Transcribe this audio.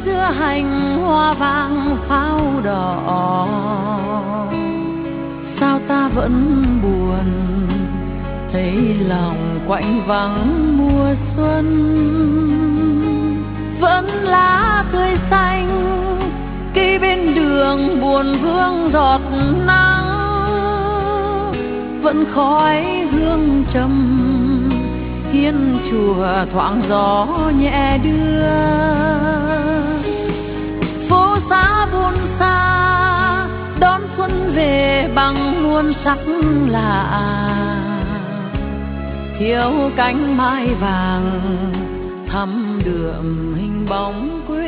giữa hành hoa vàng pháo đỏ. Sao ta vẫn buồn, thấy lòng quạnh vắng mùa xuân. Vẫn lá tươi xanh khi bên đường buồn vương giọt nắng. Vẫn khói hương trầm hiên chùa thoảng gió nhẹ đưa. Phố xá buồn xa đón xuân về bằng muôn sắc lạ. Thiếu cánh mai vàng thắm đượm hình bóng quê